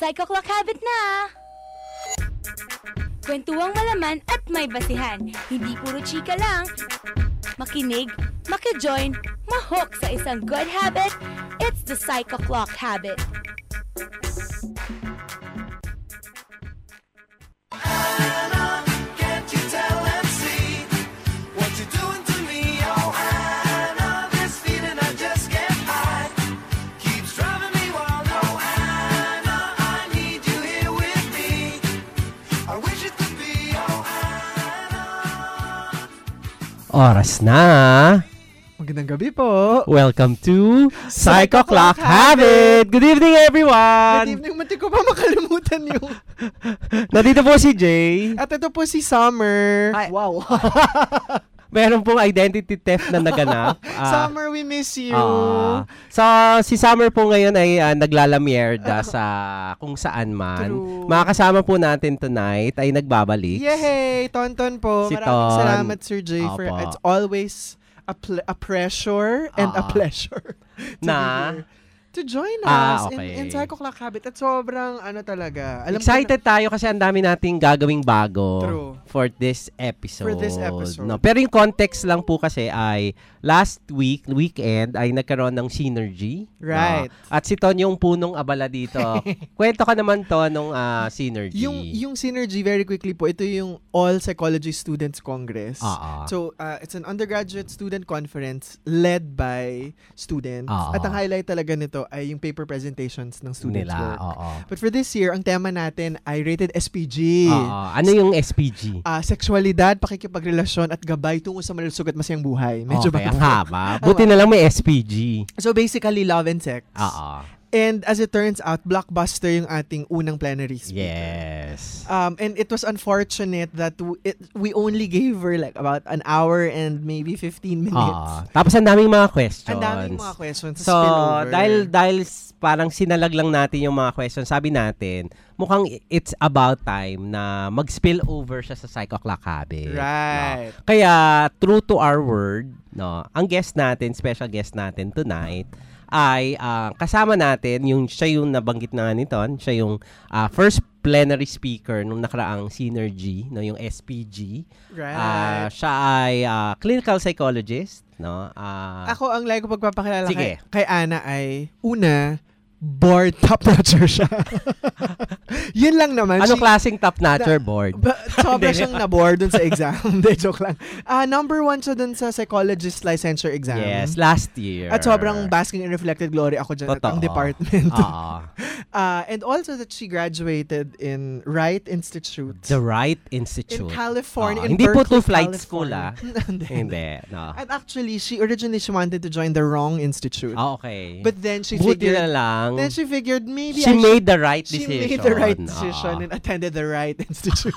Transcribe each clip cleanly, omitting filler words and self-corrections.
Psycho Clock Habit na! Kwentuang malaman at may basihan. Hindi puro chika lang. Makinig, makijoin, mahook sa isang good habit. It's the Psycho Clock Habit. Oras na. Magandang gabi po. Welcome to Psycho Clock Habit. Good evening, everyone. Good evening. Muntik ko pa makalimutan yung... Nandito po si Jay. At ito po si Summer. Hi. Wow. Meron pong identity theft na naganap. Summer, we miss you. So, si Summer po ngayon ay naglalamierda sa kung saan man. True. Makakasama po natin tonight ay nagbabalik. Yay! Tonton po. Si Maraming Ton. salamat, Sir Jay. For Opo. it's always a pressure and a pleasure to join us in Psycho Clock Habit. At sobrang talaga. Excited tayo kasi ang dami nating gagawing bago. True. For this episode. For this episode. No, pero yung context lang po kasi ay last weekend ay nagkaroon ng synergy. Right. No? At si Ton yung punong abala dito. Kwento ka naman to nung synergy. Yung synergy, very quickly po, ito yung All Psychology Students Congress. So, it's an undergraduate student conference led by students. At ang highlight talaga nito ay yung paper presentations ng students' work. But for this year, ang tema natin ay rated SPG. Ano yung SPG? Sexualidad, pakikipagrelasyon at gabay tungo sa malusog at masayang buhay. Medyo ang haba. Buti na lang may SPG. So basically, love and sex. And as it turns out, blockbuster yung ating unang plenary speaker. Yes. And it was unfortunate that we only gave her like about an hour and maybe 15 minutes. Tapos ang daming mga questions. Ang daming mga questions. So, dahil parang sinalag lang natin yung mga questions, sabi natin, mukhang it's about time na mag-spill over siya sa Psycho Clock Habit. Right. No? Kaya, true to our word, no, ang guest natin, special guest natin tonight, ay kasama natin, siya yung nabanggit na nito, siya yung first plenary speaker nung nakaraang synergy, no, yung SPG. Right. Siya ay clinical psychologist, no. Ako ang like ko pagpapakilala Sige. kay Ana ay una, board top-notcher siya. Yun lang naman. Anong klaseng top-notcher board? Sobra siyang na-board dun sa exam. Hindi, joke lang. Number 1 siya dun sa psychologist licensure exam. Yes, last year. At sobrang basking in reflected glory ako dyan at ang department. And also that she graduated in Wright Institute. The Wright Institute. In California. In hindi po Berkeley, two flight California. school, Hindi. No. And actually, she originally wanted to join the wrong institute. Okay. But then she Buti figured... na lang. Then she figured maybe she made the right decision. She made the right decision and attended the right institute.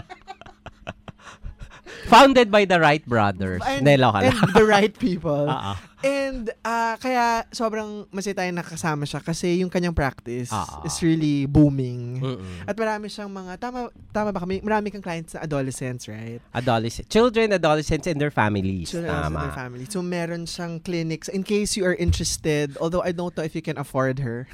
Founded by the Wright brothers. And the right people. And kaya sobrang masaya tayo nakasama siya kasi yung kanyang practice is really booming. At marami siyang mga, tama ba kami? Marami kang clients na adolescents, right? Children, adolescents, and their families. Children and their families. So meron siyang clinics. In case you are interested, although I don't know if you can afford her.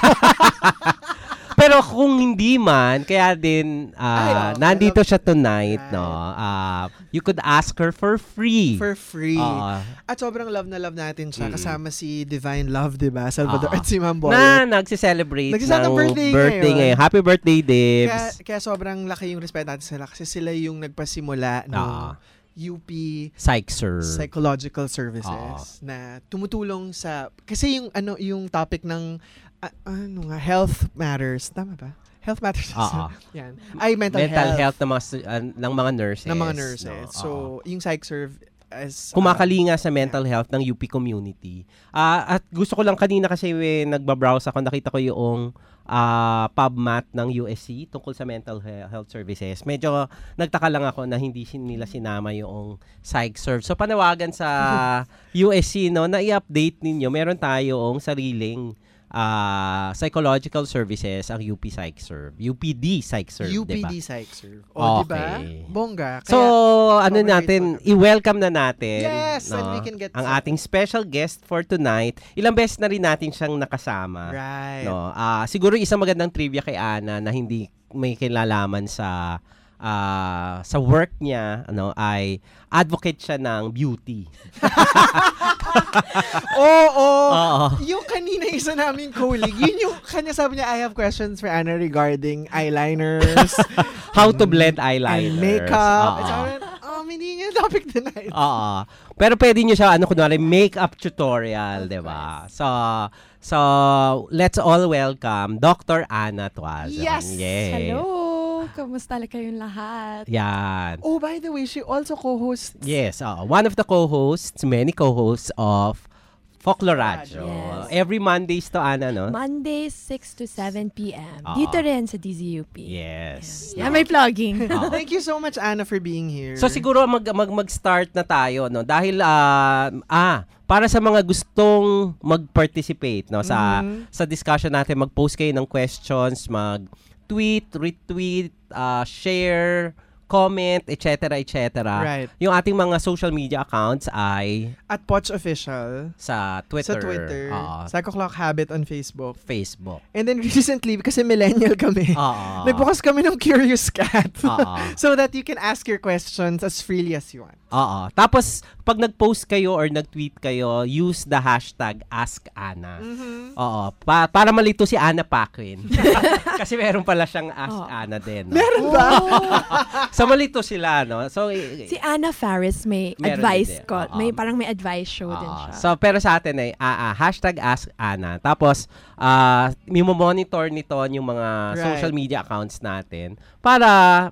Pero kung hindi man, kaya din nandito siya tonight, right. No. You could ask her for free. For free. At sobrang love na love natin siya. Kasama si Divine Love, 'di ba? Salvador at si Ma'am Boy. Na nagse-celebrate ng birthday ngayon. Happy birthday, Dibs. Kaya sobrang laki yung respect natin sila kasi sila yung nagpasimula ng UP Psychological Services na tumutulong sa kasi yung topic ng health matters. Tama ba? Health matters. Yan. Ay, mental health ng mga nurses. No? So, yung PsychServe as... kumakalinga sa mental health ng UP community. At gusto ko lang kanina kasi nagbabrowse ako, nakita ko yung PubMat ng USC tungkol sa mental health services. Medyo nagtaka lang ako na hindi nila sinama yung PsychServe. So, panawagan sa USC, no, na i-update ninyo. Meron tayong sariling psychological services ang UP PsychServe. UPD PsychServe, UPD diba? PsychServe. Okay. Diba? Bongga. So, i-welcome na natin. Yes, and we can get ang ating special guest for tonight. Ilang beses na rin natin siyang nakasama. Right. No? Siguro isang magandang trivia kay Ana na hindi may kinalaman sa work niya, ay advocate siya ng beauty. Oo. Yung kanina isa naming colleague, yun yung kanya sabi niya, I have questions for Ana regarding eyeliners. How to blend eyeliners. And makeup. And sabi niya, hindi niya topic tonight. Pero pwede niyo siya, kunwari, makeup tutorial, diba? So, let's all welcome Dr. Ana Tuazon. Yes! Hello! Kamusta kayong lahat? Yan. Oh, by the way, she also co-hosts. Yes, one of the co-hosts, many co-hosts of Folkloradyo. Yes. Every Mondays to, Ana, no? Mondays, 6 to 7 p.m. Dito rin sa DZUP. Yes. Yeah, may plugging. Thank you so much, Ana, for being here. So, siguro mag-start na tayo, no? Dahil, para sa mga gustong mag-participate, no? Sa discussion natin, mag-post kayo ng questions, mag-tweet, retweet, share, comment, etc., etc. Right. Yung ating mga social media accounts ay at Poch Official sa Twitter. Psycho Clock Habit on Facebook. And then recently, kasi millennial kami, nagbukas kami ng Curious Cat. So that you can ask your questions as freely as you want. Tapos, pag nag-post kayo or nag-tweet kayo, use the hashtag AskAna. Para malito si Ana Paquin. Kasi meron pala siyang Ask Ana din. No? Meron ba? So, malito sila, no? So, si Ana Faris may advice ko. Parang may advice show din siya. So, pero sa atin ay hashtag AskAna. Tapos, mimo-monitor nito yung mga social media accounts natin para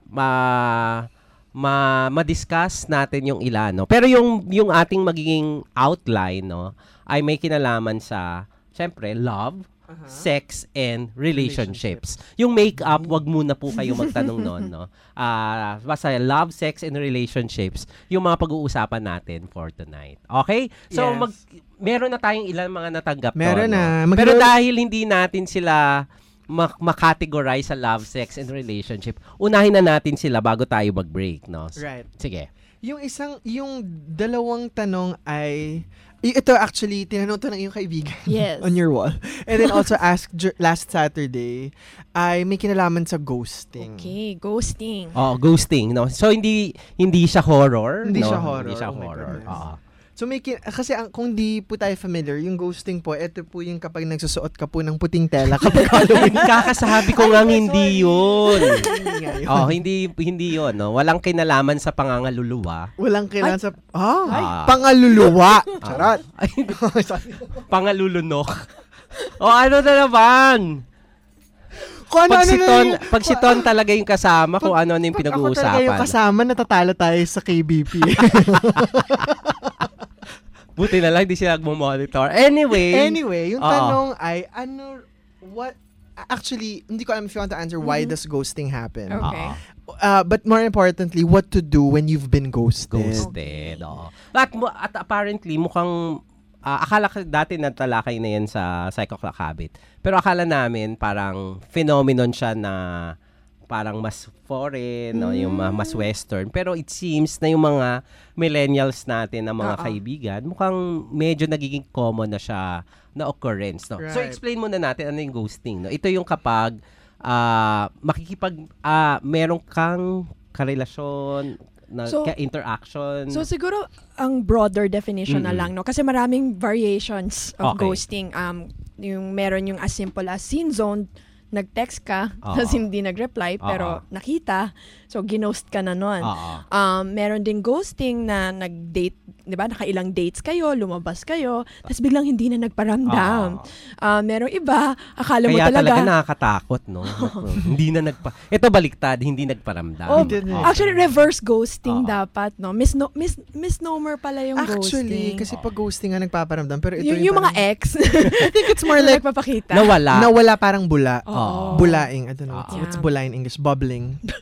ma-discuss natin yung ilan, no? Pero yung ating magiging outline, no, ay may kinalaman sa, syempre, love, sex, and relationships. Yung makeup, wag muna po kayo magtanong noon, no? Basta love, sex, and relationships, yung mga pag-uusapan natin for tonight. Okay? So, meron na tayong ilan mga natanggap meron na. No? Pero dahil hindi natin sila makategorize sa love, sex, and relationship, unahin na natin sila bago tayo mag-break, no? Right. Sige. Yung dalawang tanong ay, ito actually, tinanong to ng iyong kaibigan on your wall. And then also asked last Saturday, ay may kinalaman sa ghosting. Okay, ghosting. Ghosting, no? So, hindi siya horror, Hindi no? siya horror. Hindi siya horror. So kasi kung di po tayo familiar, yung ghosting po, ito po yung kapag nagsusuot ka po ng puting tela kapag Halloween. Kakasabi ko nga hindi yun. Hindi yun, no? Walang kinalaman sa pangangaluluwa. Walang kinalaman sa pangaluluwa. Charot. Pangalulunok. Ano na naman? Pag si Ton talaga yung kasama, kung ano yung pinag-uusapan. Pag ako talaga yung kasama, natatalo tayo sa KBP. Buti na lang, di sila nagmo-monitor. Anyway, yung tanong ay, actually, hindi ko alam if you want to answer why does ghosting happen. Okay. But more importantly, what to do when you've been ghosted. At apparently, mukhang, akala ko dati natalakay na yan sa Psycho Clock Habit. Pero akala namin parang phenomenon siya na parang mas foreign, no, yung mas western. Pero it seems na yung mga millennials natin na mga kaibigan, mukhang medyo nagiging common na siya na occurrence, no. Right. So explain muna natin ano yung ghosting, no. Ito yung kapag meron kang karelasyon na interaction. So siguro ang broader definition na lang, no, kasi maraming variations of ghosting. Yung meron yung as simple as scene zone, nag-text ka, tapos hindi nag-reply, pero nakita, so ginost ka na nun. Meron din ghosting na nag-date, di ba, nakailang dates kayo, lumabas kayo, tapos biglang hindi na nagparamdam. Merong iba, akala mo kaya talaga nakakatakot, no? Hindi na ito baliktad, hindi nagparamdam. Actually, reverse ghosting dapat, no? Misnomer pala yung actually, ghosting. kasi pag ghosting nga nagpaparamdam, pero ito yung mga ex, I think it's more like nagpapakita. Nawala parang bula. Bulaing. I don't know. What's bula in English? Bubbling.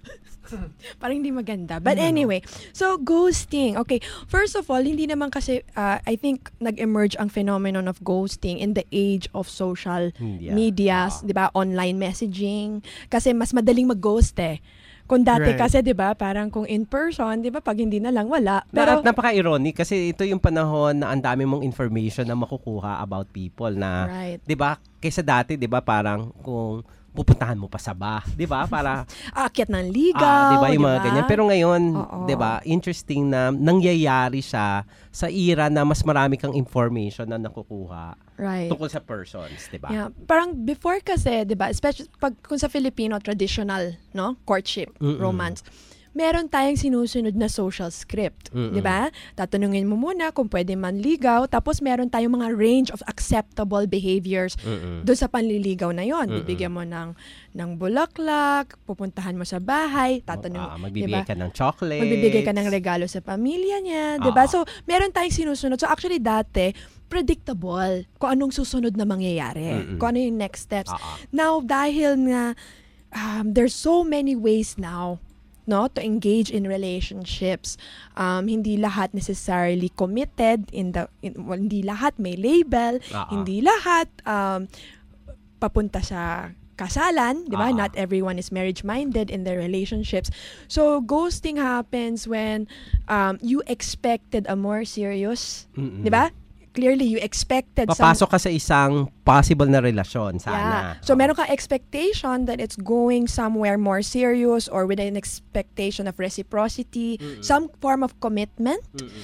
Parang hindi maganda. But anyway, so ghosting. Okay, first of all, hindi naman kasi, I think, nag-emerge ang phenomenon of ghosting in the age of social media, di ba? Online messaging. Kasi mas madaling mag-ghost eh. Kung dati kasi, di ba, parang kung in person, di ba, pag hindi na lang, wala. Pero napaka-ironic kasi ito yung panahon na ang dami mong information na makukuha about people na, di ba, kaysa dati, di ba, parang kung pupuntahan mo pa sa di ba? Para aakyat ng ligaw, di ba? Yung mga ganyan. Pero ngayon, di ba, interesting na nangyayari siya sa era na mas marami kang information na nakukuha tungkol sa persons, di ba? Yeah. Parang before kasi, di ba, especially kung sa Filipino traditional, no, courtship, romance, meron tayong sinusunod na social script, di ba? Tatanungin mo muna kung pwede manligaw, tapos meron tayong mga range of acceptable behaviors doon sa panliligaw na yon. Bibigyan mo ng bulaklak, pupuntahan mo sa bahay, magbibigay ka ng chocolate, magbibigay ka ng regalo sa pamilya niya, di ba? So, meron tayong sinusunod. So, actually, dati, predictable kung anong susunod na mangyayari, kung ano yung next steps. Now, dahil nga, there's so many ways now to engage in relationships. Hindi lahat necessarily committed hindi lahat may label, hindi lahat papunta sa kasalan, di ba? Not everyone is marriage-minded in their relationships. So, ghosting happens when you expected a more serious, di ba? Clearly, you expected papasok ka sa isang possible na relasyon, sana. Yeah. So, meron ka expectation that it's going somewhere more serious or with an expectation of reciprocity, some form of commitment.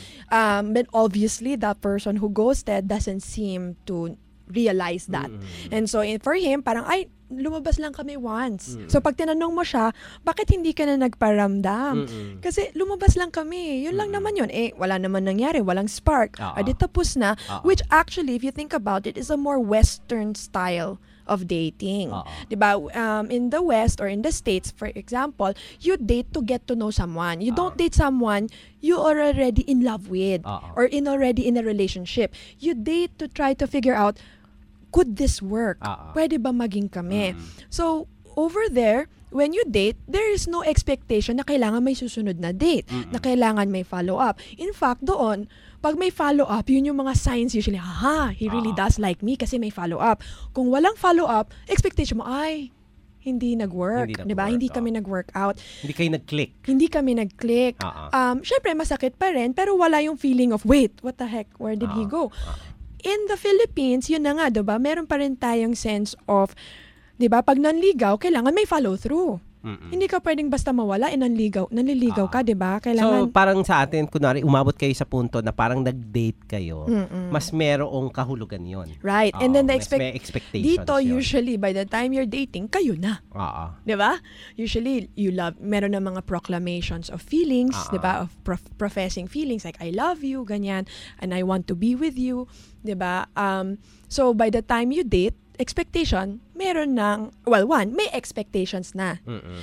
But obviously, that person who ghosted doesn't seem to realize that. And so, for him, parang, lumabas lang kami once. So, pag tinanong mo siya, bakit hindi ka na nagparamdam? Kasi lumabas lang kami. Yun lang naman yun. Wala naman nangyari. Walang spark. Adi tapos na. Which actually, if you think about it, is a more Western style of dating. Diba? In the West or in the States, for example, you date to get to know someone. You don't date someone you are already in love with or already in a relationship. You date to try to figure out, could this work? Pwede ba maging kami? So, over there, when you date, there is no expectation na kailangan may susunod na date, na kailangan may follow-up. In fact, doon, pag may follow-up, yun yung mga signs usually, he really does like me kasi may follow-up. Kung walang follow-up, expectation mo, hindi nag-work. Diba? Hindi kami nag-work out. Hindi kayo nag-click. Hindi kami nag-click. Syempre, masakit pa rin, pero wala yung feeling of, wait, what the heck? Where did he go? In the Philippines, yun na nga, diba? Meron pa rin tayong sense of, diba? Pag nanligaw, kailangan may follow-through. Hindi ka pwedeng basta mawala, nanliligaw ka, diba? Kailangan... So, parang sa atin, kunwari, umabot kayo sa punto na parang nag-date kayo, mas merong kahulugan yon. Right. And then may expectations dito, yun. usually, by the time you're dating, kayo na. Diba? Usually, meron na mga proclamations of feelings, diba? Of professing feelings, like, I love you, ganyan, and I want to be with you, diba? So, by the time you date, expectation, meron ng, may expectations na.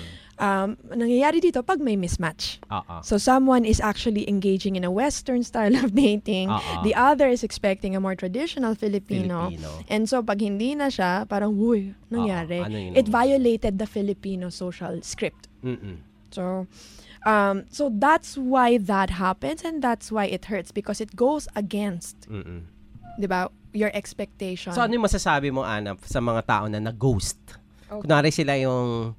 Nangyayari dito pag may mismatch. So, someone is actually engaging in a Western style of dating. The other is expecting a more traditional Filipino. And so, pag hindi na siya, parang, nangyari. It violated the Filipino social script. So, that's why that happens and that's why it hurts because it goes against, diba, your expectation. So, ano yung masasabi mo, Ana, sa mga tao na nag-ghost? Okay. Kunwari sila yung,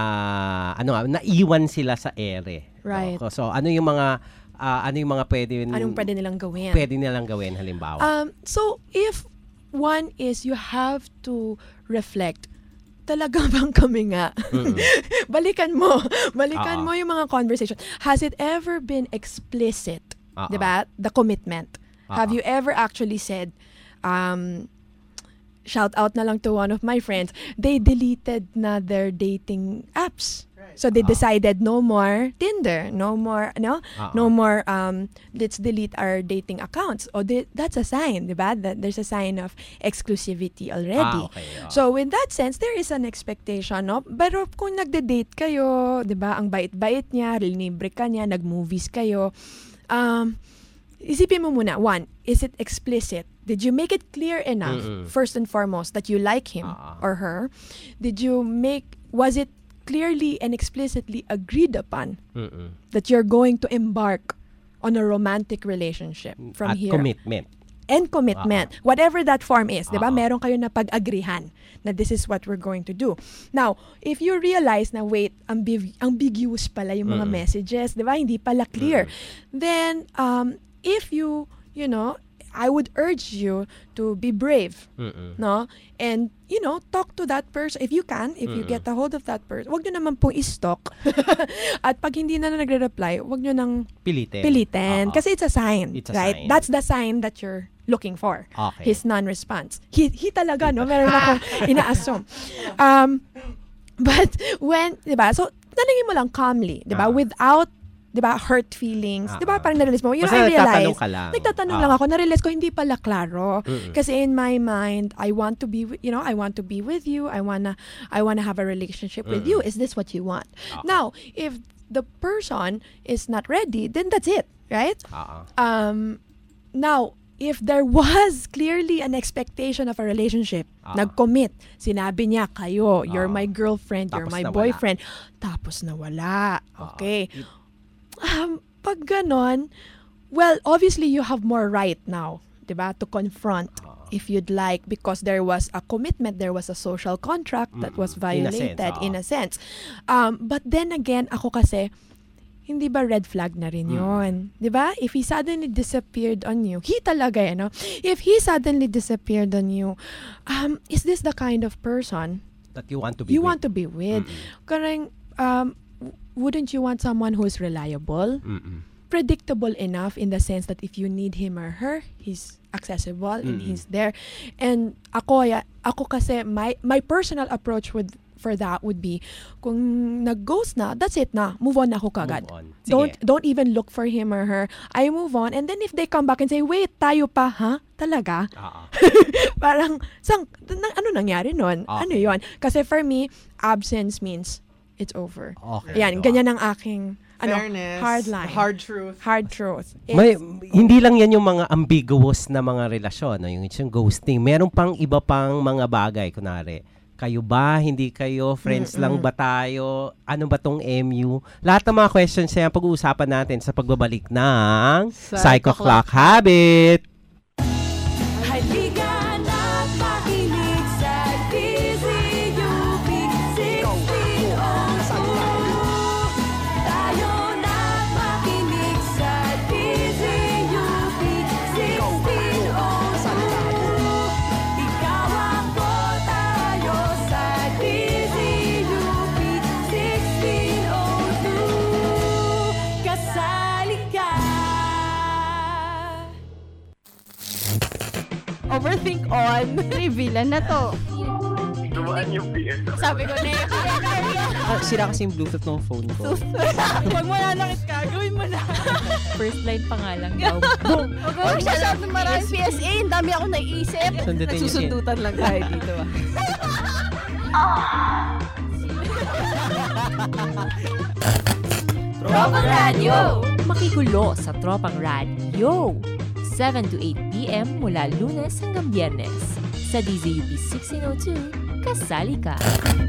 naiwan sila sa ere. Right. No? So, ano yung mga pwede... Anong pwede nilang gawin? Pwede nilang gawin, halimbawa. So, if one is, you have to reflect, talaga bang kami nga? Balikan mo yung mga conversation. Has it ever been explicit? Diba? The commitment. Have you ever actually said, shout out na lang to one of my friends, they deleted na their dating apps. So they decided no more Tinder, no more let's delete our dating accounts. That's a sign, diba? That there's a sign of exclusivity already. So with that sense, there is an expectation, no? Pero kung nagde-date kayo, diba? Ang bait-bait niya, libre ka niya, nag-movies kayo, isipin mo muna, one, is it explicit? Did you make it clear enough, first and foremost, that you like him or her? Was it clearly and explicitly agreed upon that you're going to embark on a romantic relationship from At here. commitment. And commitment. Whatever that form is, di ba? Meron kayo na pag-agrihan na this is what we're going to do. Now, if you realize na wait, ambiguous pala yung mga messages, di ba? Hindi pala clear. Then, if you know, I would urge you to be brave, no? And, you know, talk to that person. If you can, if you get a hold of that person, wag nyo naman pong i-stalk. At pag hindi na nagre-reply, wag nyo nang pilitin. Kasi it's a sign, right? Sign. That's the sign that you're looking for. Okay. His non-response. He talaga, no? Meron akong ina-assume. But when, di ba? So, tanungin mo lang calmly, di ba? Without, di ba, hurt feelings. Di ba, parang na-realize mo. I realize, nagtatanong lang ako, na-realize ko, hindi pala klaro. Kasi in my mind, I want to be, I want to be with you. I wanna have a relationship with you. Is this what you want? Now, if the person is not ready, then that's it, right? Now, if there was clearly an expectation of a relationship, nag-commit, sinabi niya, kayo, you're my girlfriend, you're my boyfriend, tapos nawala. Okay. Pag ganon, well, obviously you have more right now, diba, to confront if you'd like, because there was a commitment, there was a social contract that was violated in a sense. But then again, ako kasi, hindi ba red flag na rin yun? Diba? If he suddenly disappeared on you, he talaga, if he suddenly disappeared on you, is this the kind of person that you want to be with? Karang, wouldn't you want someone who's reliable, predictable enough in the sense that if you need him or her, he's accessible and he's there. And ako kasi my personal approach for that would be, kung nag-ghost na, that's it na, move on na ako kagad. Don't even look for him or her. I move on, and then if they come back and say, wait, tayo pa, ha? Talaga? Parang, ano nangyari nun? Ano yon? Kasi for me, absence means it's over. Okay. Yan, ganyan ang aking fairness, hard line. Hard truth. Hindi lang yan yung mga ambiguous na mga relasyon, yung ghosting. Meron pang iba pang mga bagay, kunwari, kayo ba, hindi kayo, friends lang ba tayo, ano ba tong MU? Lahat ng mga questions yan pag-uusapan natin sa pagbabalik ng Psycho Clock Habit. Halikan at makinig sa DZUP 1602. Tayo na makinig sa DZUP 1602. Ikaw ako, tayo sa DZUP 1602. Kasali ka. Overthink on. Reveal na to. Dumaan yung PS. Sabi ko na yun. Sira kasi yung Bluetooth ng phone ko. Huwag mo na lang gawin mo na. First line pa nga lang daw. Boom. Huwag mo masyadong maraming PSA. Ang dami akong naiisip. Nagsusundutan lang tayo dito. Tropang Radio! Makigulo sa Tropang Radio. 7 to 8 p.m. mula Lunes hanggang Biyernes. Sa DZUP 1602, kasali ka.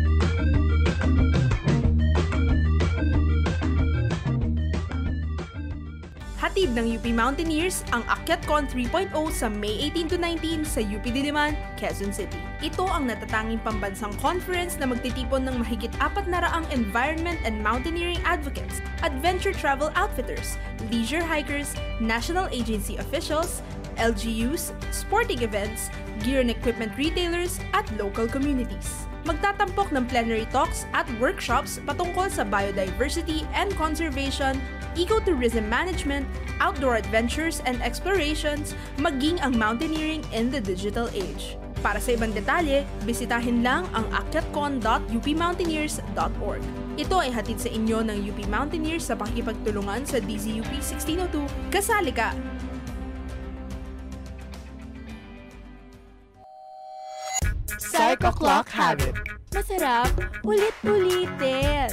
Hatid ng UP Mountaineers ang AkyatCon 3.0 sa May 18 to 19 sa UP Diliman, Quezon City. Ito ang natatanging pambansang conference na magtitipon ng mahigit 400 environment and mountaineering advocates, adventure travel outfitters, leisure hikers, national agency officials, LGUs, sporting events, gear and equipment retailers, at local communities. Magtatampok ng plenary talks at workshops patungkol sa biodiversity and conservation, ecotourism management, outdoor adventures and explorations, maging ang mountaineering in the digital age. Para sa ibang detalye, bisitahin lang ang akyatcon.upmountaineers.org. Ito ay hatid sa inyo ng UP Mountaineers sa pakikipagtulungan sa DZUP 1602. Kasali ka! Psycho Clock Habit. Masarap, ulit-ulitin.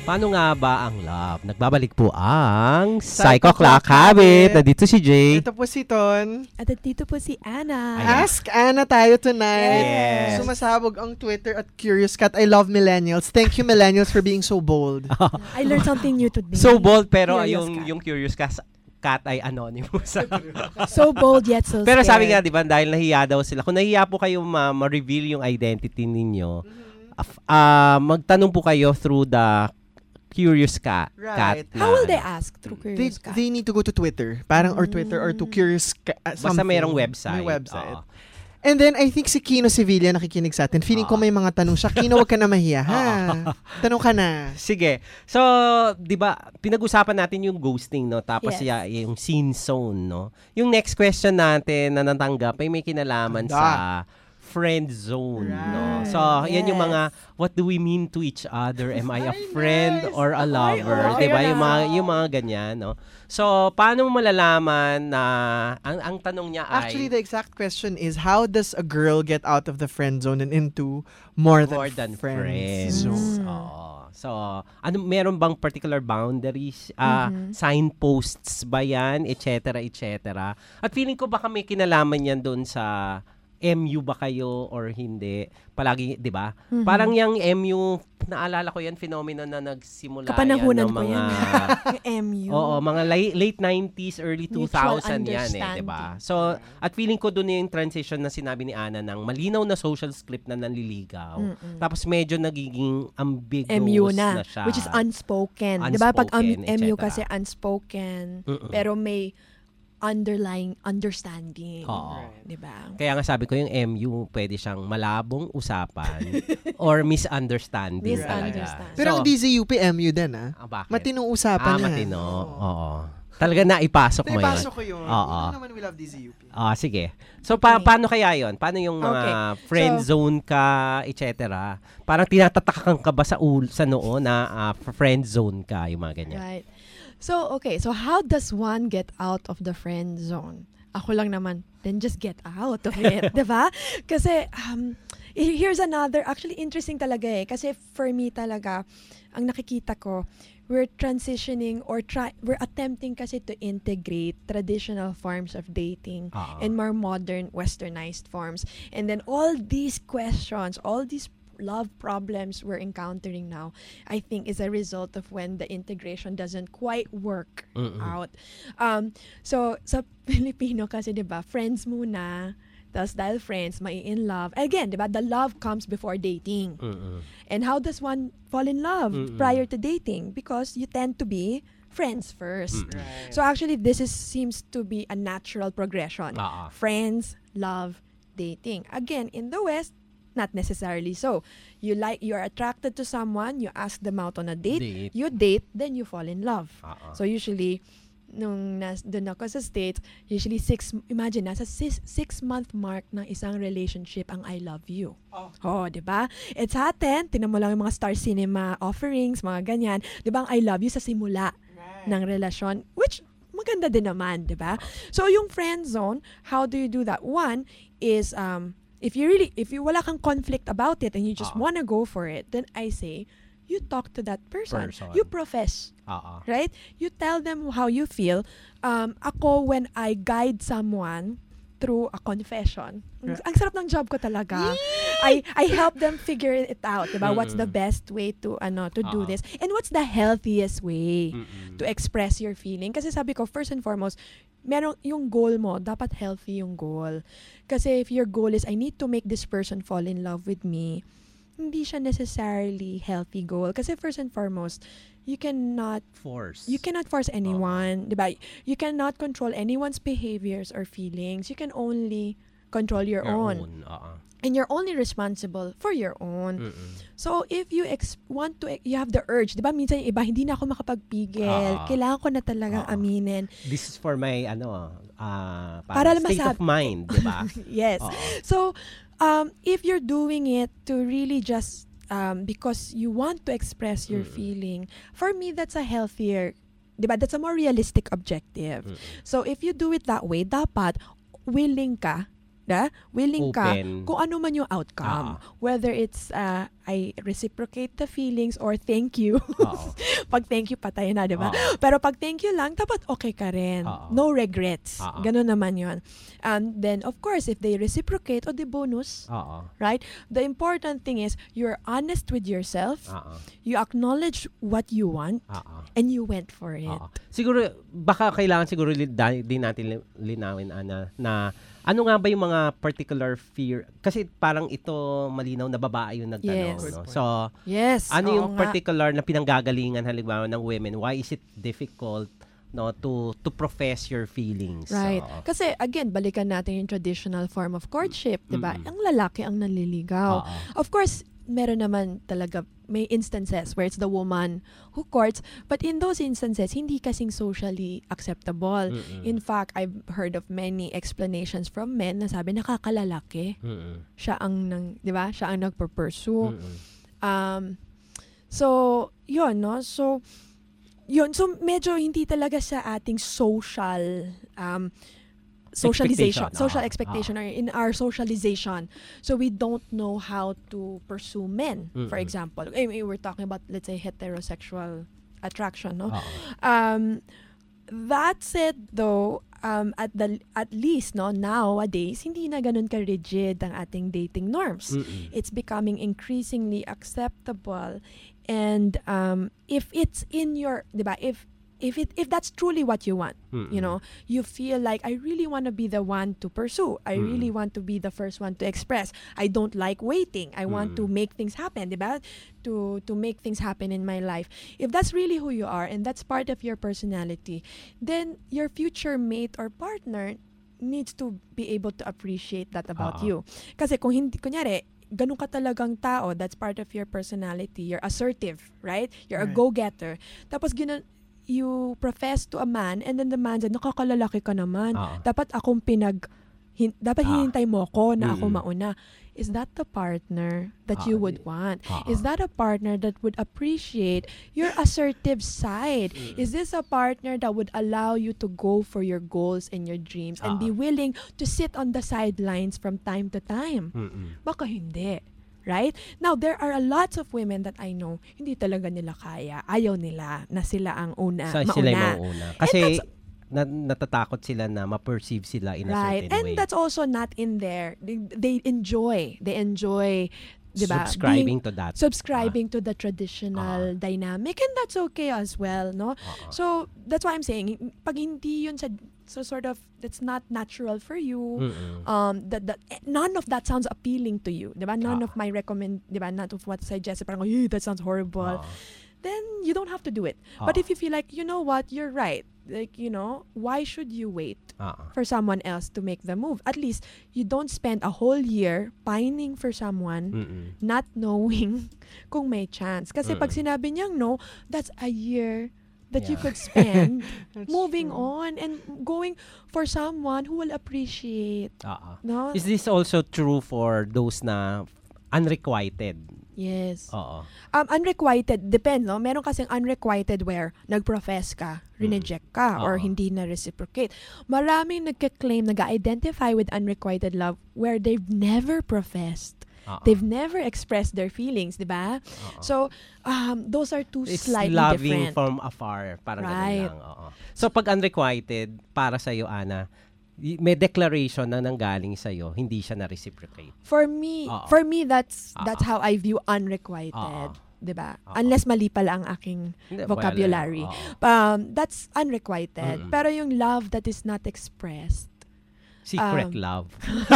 Paano nga ba ang love? Nagbabalik po ang Psycho Clock Habit. Nandito si Jay. Ito po si Ton. At dito po si Anna. Ask Anna tayo tonight. Yes. Sumasabog ang Twitter at Curious Cat. I love millennials. Thank you millennials for being so bold. I learned something new today. So bold, pero Curious yung Curious Cat ay anonymous. So bold yet so Pero scared. sabi nga, di ba, dahil nahiya daw sila. Kung nahiya po kayo ma-reveal yung identity ninyo, magtanong po kayo through the Curious Cat. Right. How will they ask through Curious Cat? They need to go to Twitter. Parang or Twitter or to Curious Cat. Basta merong website. May website. And then, I think si Kino Sevilla nakikinig sa atin. Feeling ko may mga tanong siya. Kino, wag ka na mahiya, ha? Tanong ka na. Sige. So, di ba, pinag-usapan natin yung ghosting, no? Tapos yung scene zone, no? Yung next question natin na natanggap ay may kinalaman sa friend zone, no? So, yan yung mga, what do we mean to each other? Am I a friend or a lover? Diba? Yung mga ganyan, no? So, paano mo malalaman na, ang tanong niya ay... Actually, the exact question is, how does a girl get out of the friend zone and into more than friends? So, meron bang particular boundaries, signposts ba yan, et cetera. At feeling ko baka may kinalaman yan doon sa MU ba kayo or hindi? Palagi, 'di ba? Parang yung MU, naalala ko yan, phenomenon na nagsimula kapanahunan yan ng ko mga yung MU. Oo, mga late 90s, early 2000 yan eh, 'di ba? So, at feeling ko doon yung transition na sinabi ni Ana ng malinaw na social script na nanliligaw. Tapos medyo nagiging ambiguous MU na siya. Which is unspoken. 'Di ba? Pag MU etc. kasi unspoken, pero may underlying understanding. Diba? Kaya nga sabi ko yung MU pwede siyang malabong usapan or misunderstanding talaga. Pero ang DZUP MU din bakit? Matinong usapan matino. Oo. Talaga naipasok mo yan. Naipasok ko yun. Oo. Ano naman we love DZUP. Sige. So, paano kaya yon? Paano yung mga friend zone ka, etc.? Parang tinatatakan ka ba sa noo na friend zone ka, yung mga ganyan? Right. So, so how does one get out of the friend zone? Ako lang naman, then just get out of it, diba? Kasi, here's another, actually interesting talaga kasi for me talaga, ang nakikita ko, we're transitioning or we're attempting kasi to integrate traditional forms of dating and more modern westernized forms. And then all these questions, all these love problems we're encountering now, I think is a result of when the integration doesn't quite work out. So sa Filipino kasi, 'di ba, friends muna, tapos dahil friends, may in love. Again, 'di ba, the love comes before dating. And how does one fall in love prior to dating? Because you tend to be friends first. Right. So actually, this seems to be a natural progression. Friends, love, dating. Again, in the West, not necessarily so. You're attracted to someone, you ask them out on a date. You date, then you fall in love. So usually, nung doon ako sa States, usually imagine, nasa 6-month mark ng isang relationship ang I love you. Diba? It's atin, tinan mo lang yung mga Star Cinema offerings, mga ganyan. Diba ang I love you sa simula ng relasyon, which maganda din naman, diba? So yung friend zone, how do you do that? One is, if you wala kang conflict about it and you just wanna go for it, then I say, you talk to that person. You profess. Right? You tell them how you feel. Ako, when I guide someone through a confession, ang sarap ng job ko talaga. I help them figure it out, diba? What's the best way to do this? And what's the healthiest way to express your feeling? Kasi sabi ko, first and foremost, meron yung goal mo, dapat healthy yung goal. Kasi if your goal is, I need to make this person fall in love with me, hindi siya necessarily healthy goal. Kasi first and foremost, you cannot force anyone, diba? You cannot control anyone's behaviors or feelings. You can only control your own. And you're only responsible for your own. So, if you you have the urge, diba, minsan yung iba, hindi na ako makapagpigil. Kailangan ko na talagang aminin. This is for my, para state of mind, diba? Yes. So, if you're doing it to really just, because you want to express your feeling, for me, that's a healthier, diba, that's a more realistic objective. So, if you do it that way, dapat willing ka Willing ka Open. kung ano man yung outcome. Whether it's I reciprocate the feelings or thank you. Pag thank you, patay na, di ba? Pero pag thank you lang, dapat okay ka rin. No regrets. Ganun naman yun. And then, of course, if they reciprocate, the bonus. Right? The important thing is, you're honest with yourself, you acknowledge what you want, and you went for it. Siguro, baka kailangan siguro din natin linawin, Ana, na ano nga ba yung mga particular fear? Kasi parang ito malinaw na babae yung nagtanong. Yes. No? So, ano yung nga. particular na pinanggagalingan halimbawa ng women? Why is it difficult to profess your feelings? Right. Kasi again, balikan natin yung traditional form of courtship, 'di ba? Ang lalaki ang nanliligaw. Of course, meron naman talaga may instances where it's the woman who courts, but in those instances hindi kasing socially acceptable. In fact, I've heard of many explanations from men na sabi nakakalalaki. Siya ang 'di ba? Siya ang nagpo-pursue. So, yun, no? So medyo hindi talaga sa ating social expectation or in our socialization. So we don't know how to pursue men, for example. We're talking about, let's say, heterosexual attraction, no? That said, though, at least, no, nowadays, hindi na ganun ka-rigid ang ating dating norms. It's becoming increasingly acceptable. And if it's in your, diba, if that's truly what you want, you know, you feel like, I really want to be the one to pursue. I really want to be the first one to express. I don't like waiting. I want to make things happen, diba? To make things happen in my life. If that's really who you are and that's part of your personality, then your future mate or partner needs to be able to appreciate that about you. Kasi kung hindi, kunyari, ganun ka talagang tao, that's part of your personality. You're assertive, right? You're a go-getter. Tapos you profess to a man and then the man said, nakakalalaki ka naman. Dapat akong dapat hinintay mo ako na ako mauna. Is that the partner that you would want? Is that a partner that would appreciate your assertive side? Is this a partner that would allow you to go for your goals and your dreams and be willing to sit on the sidelines from time to time? Baka hindi. Right? Now, there are lots of women that I know, hindi talaga nila kaya. Ayaw nila na sila ang mauna. Sila yung mauna. Kasi natatakot sila na ma-perceive sila in a certain way. And that's also not in there. They enjoy, diba? Subscribing to that. Subscribing to the traditional dynamic, and that's okay as well, no? So, that's why I'm saying, pag hindi yun so sort of, that's not natural for you, none of that sounds appealing to you, diba? None of my diba? None of what suggested, parang, hey, that sounds horrible. Then, you don't have to do it. But if you feel like, you know what, you're right, like, you know, why should you wait for someone else to make the move? At least, you don't spend a whole year pining for someone, not knowing kung may chance. Kasi pag sinabi niyang no, that's a year that you could spend moving on and going for someone who will appreciate. No? Is this also true for those na unrequited? Yes. Unrequited, depend, no? Meron kasing unrequited where nag-profess ka, rineject ka, or hindi na reciprocate. Maraming nagka-claim, nag-identify with unrequited love where they've never professed. They've never expressed their feelings, di ba? So, those are two slightly different. It's loving from afar. Parang ganun lang. So, pag unrequited, para sa'yo, Ana, may declaration na nanggaling sa'yo, hindi siya na-reciprocate. For me, that's how I view unrequited. Diba? Unless mali pala ang aking vocabulary. That's unrequited. Pero yung love that is not expressed, secret love.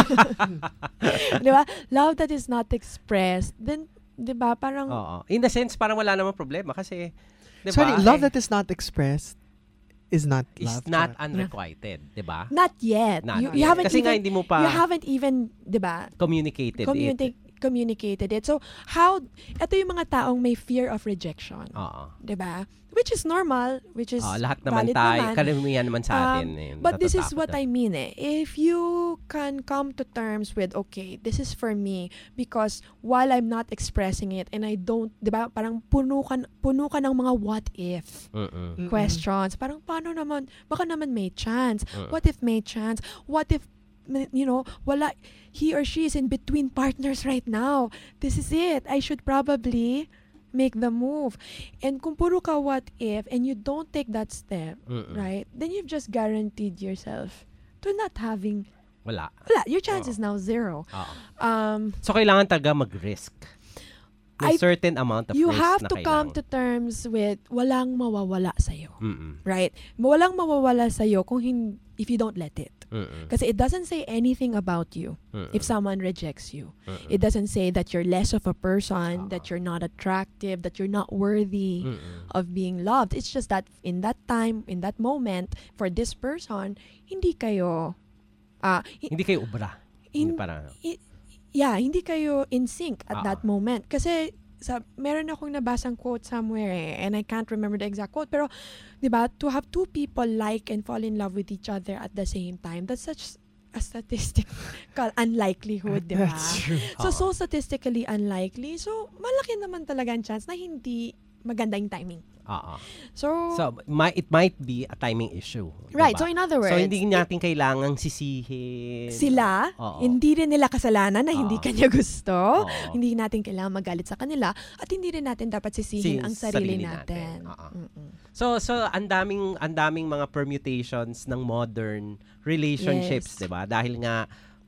Diba? Love that is not expressed, then, diba, parang... In the sense, parang wala namang problema kasi, diba? Sorry, love that is not expressed is not love. Is not unrequited, diba? Not yet. You haven't kasi even, nga hindi mo pa... You haven't even, diba? Communicated it. So, ito yung mga taong may fear of rejection. Diba? Which is normal, which is lahat naman valid tayo, naman. Karamihan naman sa atin. But this is what I mean If you can come to terms with, okay, this is for me, because while I'm not expressing it, and I don't, diba, parang puno ka ng mga what if questions. Parang paano naman, baka naman may chance. What if may chance? What if he or she is in between partners right now. This is it. I should probably make the move. And kung puro ka what if and you don't take that step, right? Then you've just guaranteed yourself to not having Wala. Your chance is now 0. So kailangan talaga mag-risk. May certain amount of you risk have na to kailangan. come to terms with walang mawawala sa'yo. Right? Walang mawawala sa'yo if you don't let it. Kasi it doesn't say anything about you if someone rejects you. It doesn't say that you're less of a person, that you're not attractive, that you're not worthy of being loved. It's just that in that time, in that moment, for this person, hindi kayo ubra. Hindi kayo in sync at that moment. Kasi meron akong nabasang quote somewhere and I can't remember the exact quote, pero 'di ba, to have two people like and fall in love with each other at the same time, that's such a statistical unlikelihood, 'di ba? So statistically unlikely. So malaki naman talaga ang chance na hindi maganda yung timing. So it might be a timing issue. Right. Diba? So in other words, so hindi natin kailangang sisihin. Sila, hindi rin nila kasalanan na hindi kanya gusto. Hindi natin kailangan magalit sa kanila at hindi rin natin dapat sisihin ang sarili natin. So ang daming mga permutations ng modern relationships, 'di ba? Dahil nga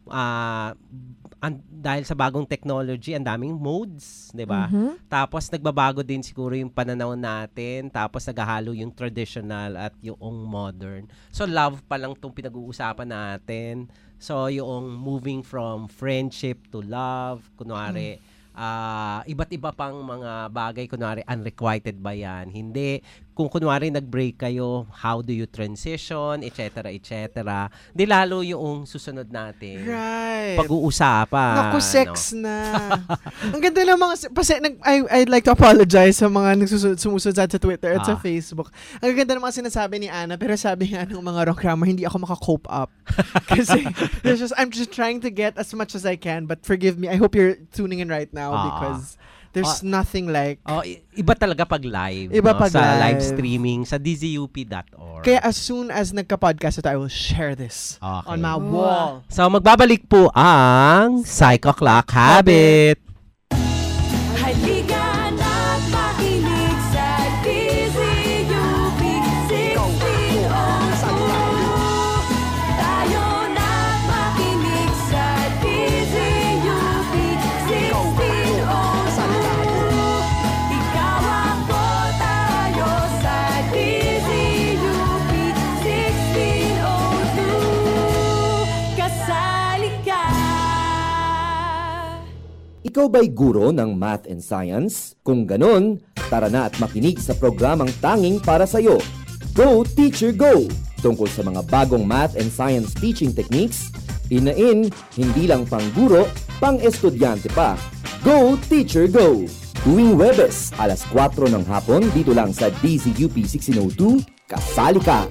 dahil sa bagong technology, ang daming modes, 'di ba? Tapos nagbabago din siguro yung pananaw natin, tapos naghahalo yung traditional at yung modern. So love pa lang tong pinag-uusapan natin. So yung moving from friendship to love, kunwari, iba't iba pang mga bagay, kunwari unrequited ba yan? Hindi. Kung kunwari nag-break kayo, how do you transition, etc. Di lalo yung susunod natin. Right. Pag-uusapan. Naku, sex na. Ang ganda ng mga, I'd like to apologize sa mga sumusunod sa Twitter at sa Facebook. Ang ganda ng mga sinasabi ni Ana, pero sabi nga ng mga rock grammar, hindi ako maka-cope up. Kasi I'm just trying to get as much as I can, but forgive me, I hope you're tuning in right now because there's nothing like... Iba talaga pag live. Sa live streaming sa dzup.org. Kaya as soon as nagka-podcast ito, I will share this on my wall. So magbabalik po ang Psycho Clock Habit. Halika na't makinig sa DZUP 1602. Tayo na't makinig sa DZUP 1602. Ikaw ako, tayo sa DZUP 1602. Kasali ka. Ikaw ba'y guro ng math and science? Kung ganon, tara na at makinig sa programang tanging para sa'yo. Go Teacher Go! Tungkol sa mga bagong math and science teaching techniques, in, hindi lang pang guro, pang estudyante pa. Go Teacher Go! Tuwing Webes, alas 4 ng hapon, dito lang sa DZUP 1602, kasali ka!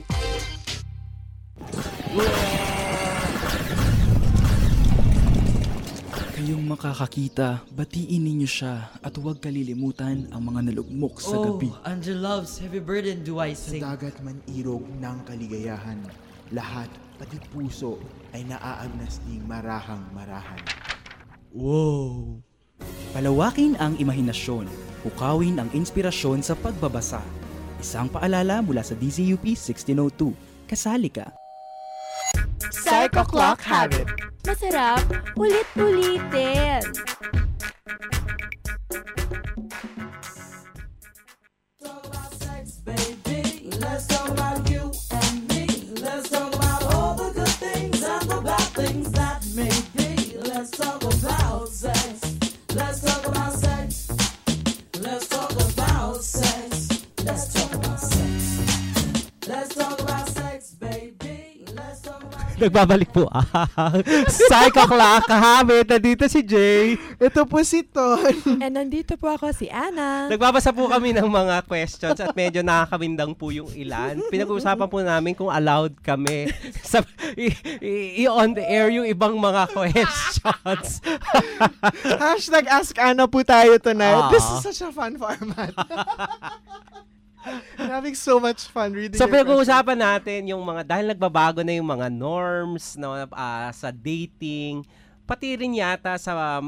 Kayong makakakita, batiin ninyo siya at huwag kalilimutan ang mga nalugmok sa gabi. Angel loves, heavy burden do I sing. Sa dagat man irog ng kaligayahan, lahat, pati puso, ay naaagnas ding marahang-marahan. Wow! Palawakin ang imahinasyon, hukawin ang inspirasyon sa pagbabasa. Isang paalala mula sa DZUP 1602. Kasali ka! Psycho Clock Habit. Masarap, ulit-ulitin. Let's talk about you and me. Let's talk about all the good things and the bad things that may be. Let's talk about sex. Let's talk about sex. Let's talk about sex. Let's talk about sex. Let's talk about sex, baby. Let's talk about Nagbabalik po ang Psycho Clock Habit. Nandito si Jay. Ito po si Ton. And nandito po ako si Ana. Nagbabasa po kami ng mga questions at medyo nakakawindang po yung ilan. Pinag-uusapan po namin kung allowed kami i-on the air yung ibang mga questions. Hashtag Ask Ana po tayo tonight. This is such a fun format. Having so much fun reading So, your pinag-uusapan natin yung mga, dahil nagbabago na yung mga norms no, sa dating, pati rin yata sa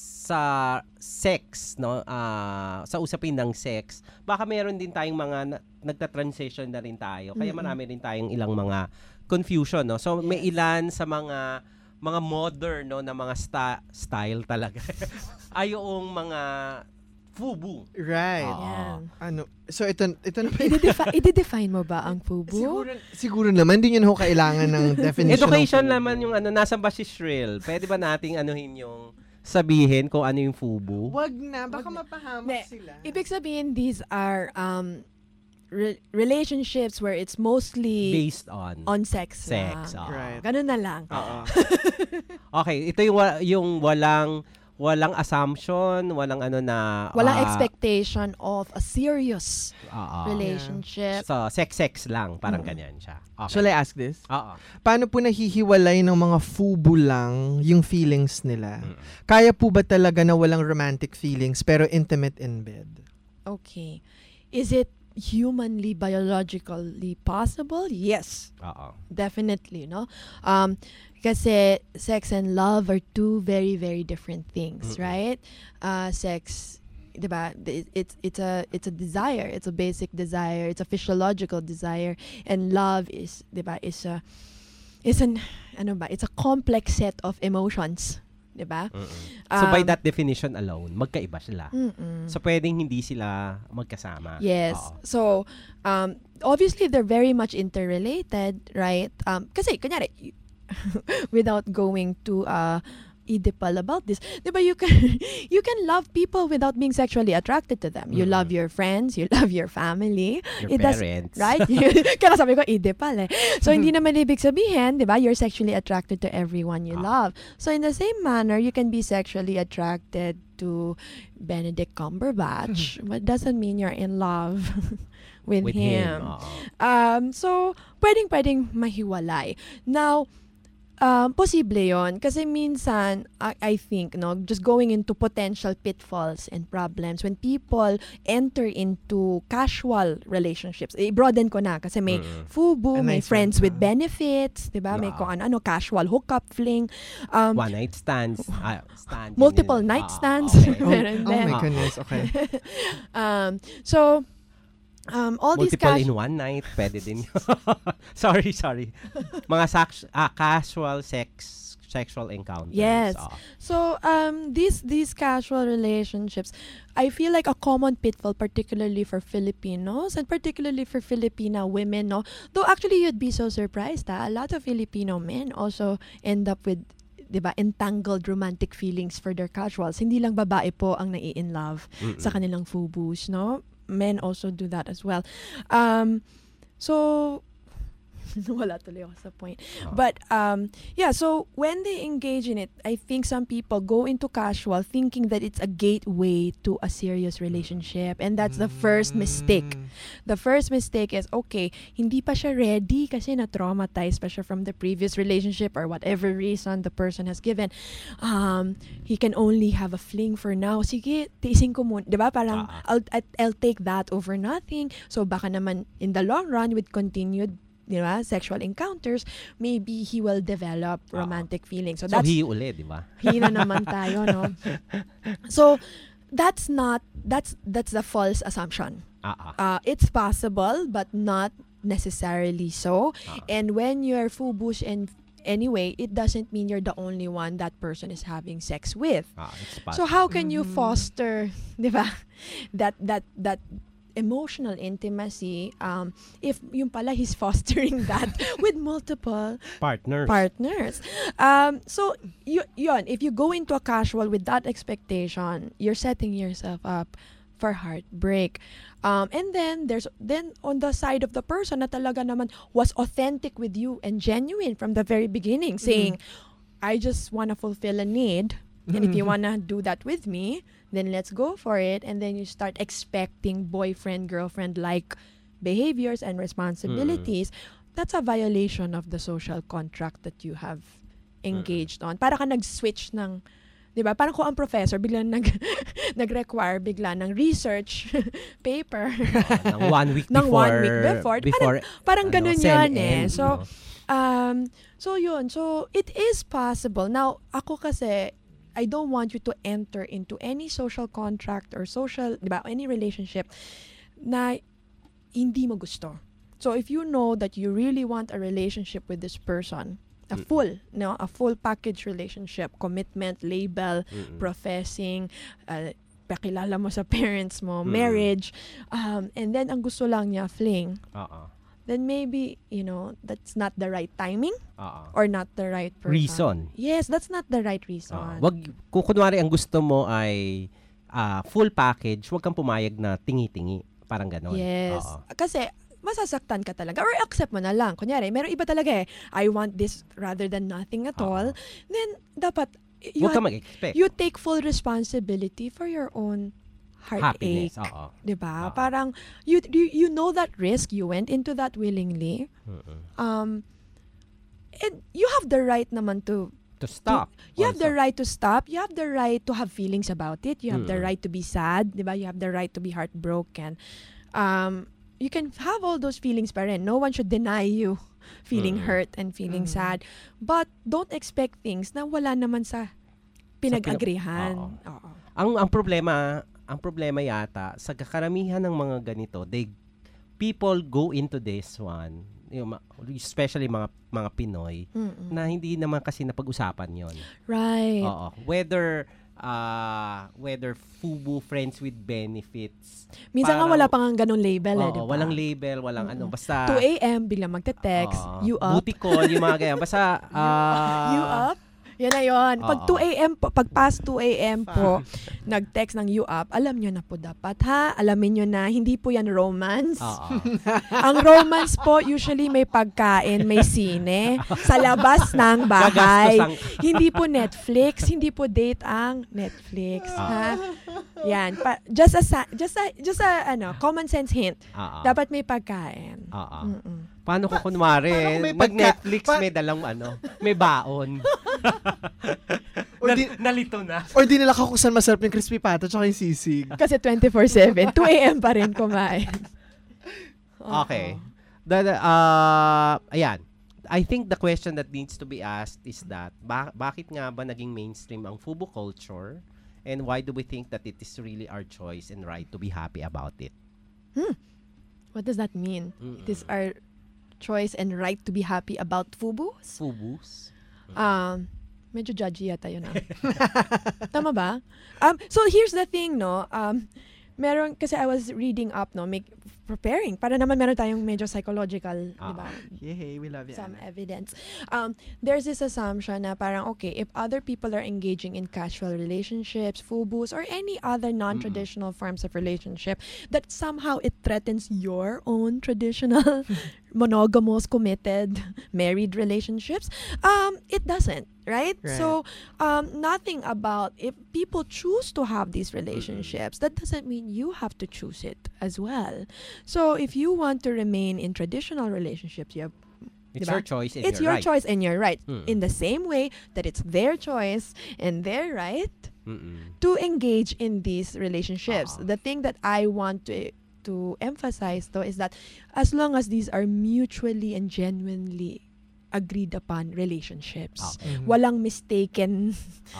sex, no, sa usapin ng sex, baka meron din tayong mga nagta-transition na rin tayo. Kaya marami rin tayong ilang mga confusion, no. So may ilan sa mga modern, no, na mga style talaga. Ay yung mga FUBU. Right. So ito na i-define mo ba ang FUBU? Siguro naman din yun ho kailangan ng definition. Education naman yung nasan ba si Shrill? Pwede ba nating anuhin yung sabihin kung ano yung FUBU? Wag na, baka mapahamak sila. Ibig sabihin, these are relationships where it's mostly based on sex. Right. Ganun na lang. Okay, ito yung walang assumption, walang walang expectation of a serious relationship. So, sex lang, parang ganyan siya. Okay. Shall I ask this? Paano po nahihiwalay ng mga FUBU lang yung feelings nila? Kaya po ba talaga na walang romantic feelings pero intimate in bed? Okay. Is it humanly, biologically possible? Yes. Definitely, no? Kasi sex and love are two very, very different things, right? Sex, diba? It's a desire. It's a basic desire. It's a physiological desire, and love is, diba? It's a complex set of emotions. Diba? So by that definition alone, magkaiba sila. So pwedeng hindi sila magkasama. Yes. So obviously they're very much interrelated, right? Kasi kunyari without going to Oedipal about this, diba, you can love people without being sexually attracted to them. You love your friends, you love your family, your parents, right? Kaya sabi ko Oedipal So hindi naman ibig sabihin, diba, you're sexually attracted to everyone you love. So in the same manner, you can be sexually attracted to Benedict Cumberbatch, but doesn't mean you're in love with him. So pwedeng mahiwalay. Now, posible yon kasi minsan I think, no, just going into potential pitfalls and problems when people enter into casual relationships. I-broaden ko na kasi may FUBU, may friends with benefits, 'di ba? May kung ano casual hookup fling, one night stands, multiple night stands. Oh my goodness, okay. So all these multiple in one night, pwede din. sorry. Mga casual sexual encounters. Yes. So these casual relationships, I feel like a common pitfall, particularly for Filipinos and particularly for Filipina women, no? Though actually you'd be so surprised, a lot of Filipino men also end up with, diba, entangled romantic feelings for their casuals. Hindi lang babae po ang nai-in love sa kanilang FUBUs, no? Men also do that as well. So wala tuloy ako sa point. But so when they engage in it, I think some people go into casual thinking that it's a gateway to a serious relationship, and that's the first mistake. The first mistake is, okay, hindi pa siya ready kasi na-traumatized pa siya from the previous relationship or whatever reason the person has given. He can only have a fling for now. Sige, tiisin ko muna. Diba? Parang, I'll take that over nothing. So baka naman in the long run with continued, diba, sexual encounters, maybe he will develop romantic feelings. So that's he ulit, diba? He na naman tayo, no? So that's the false assumption. It's possible, but not necessarily so. And when you're FUBUs and anyway, it doesn't mean you're the only one that person is having sex with. So how can you foster, diba, that emotional intimacy if yung pala he's fostering that with multiple partners. So yun, if you go into a casual with that expectation, you're setting yourself up for heartbreak. And then then on the side of the person na talaga naman was authentic with you and genuine from the very beginning, saying, I just want to fulfill a need, and if you want to do that with me, then let's go for it. And then you start expecting boyfriend, girlfriend-like behaviors and responsibilities. That's a violation of the social contract that you have engaged on. Para ka nag-switch ng 'Di ba? Parang kung ang professor biglang nag-require bigla ng research paper ng 1 week before. Parang ganun yun eh. So, so yun. So, it is possible. Now, ako kasi, I don't want you to enter into any social contract or social, di ba, any relationship na hindi mo gusto. So, if you know that you really want a relationship with this person, a full package relationship, commitment, label, professing, pakilala mo sa parents mo, marriage, and then ang gusto lang niya, fling. Then maybe, that's not the right timing or not the right person. Reason. Yes, that's not the right reason. Kung kunwari ang gusto mo ay full package, wag kang pumayag na tingi-tingi. Parang gano'n. Yes. Kasi masasaktan ka talaga. Or accept mo na lang. Kunyari, meron iba talaga I want this rather than nothing at all. Then, dapat, wag ka mag-expect. you take full responsibility for your own heartache. Diba? Parang, you know that risk, you went into that willingly. And you have the right naman to stop. You have the right to stop. You have the right to have feelings about it. You have the right to be sad. Diba? You have the right to be heartbroken. You can have all those feelings pa rin. No one should deny you feeling hurt and feeling sad. But don't expect things na wala naman sa pinag-agrihan. Ang problema yata sa karamihan ng mga ganito, people go into this one, especially mga Pinoy, na hindi naman kasi napag-usapan yon. Right. Whether FUBU, friends with benefits. Minsan nga wala pang ganun label diba? Walang label, walang basta 2 a.m. biglang magte-text, you up. Booty call, yung mga ganyan. Basta you up? Yan na yun. Pag 2 a.m. pag past 2 a.m. po, nag-text ng you up, alam nyo na po dapat, ha? Alamin nyo na, hindi po yan romance. Ang romance po, usually may pagkain, may sine, sa labas ng bahay. Hindi po Netflix, hindi po date ang Netflix, ha? Yan. Just a common sense hint. Dapat may pagkain. Paano ko kunwari, mag-Netflix, may dalang may baon. Nalito na. Or di nila kung saan masarap yung crispy pata tsaka yung sisig. Kasi 24/7, 2 a.m. pa rin kumain. Okay. Ayan. I think the question that needs to be asked is that, bakit nga ba naging mainstream ang FUBU culture? And why do we think that it is really our choice and right to be happy about it? What does that mean? It is our choice and right to be happy about FUBUs? FUBUs? Medyo judgy yata yun. Tama ba? So here's the thing, no? Meron, kasi I was reading up, no? Preparing. Para naman meron tayong medyo psychological, di ba? Yay, we love you. Some evidence. There's this assumption na parang, okay, if other people are engaging in casual relationships, FUBUs, or any other non-traditional forms of relationship, that somehow it threatens your own traditional monogamous, committed, married relationships. It doesn't, right? So, nothing about, if people choose to have these relationships, that doesn't mean you have to choose it as well. So, if you want to remain in traditional relationships, you have, it's your choice and it's your choice and you're right. In the same way that it's their choice and their right to engage in these relationships. The thing that I want to emphasize though is that as long as these are mutually and genuinely agreed upon relationships, walang mistaken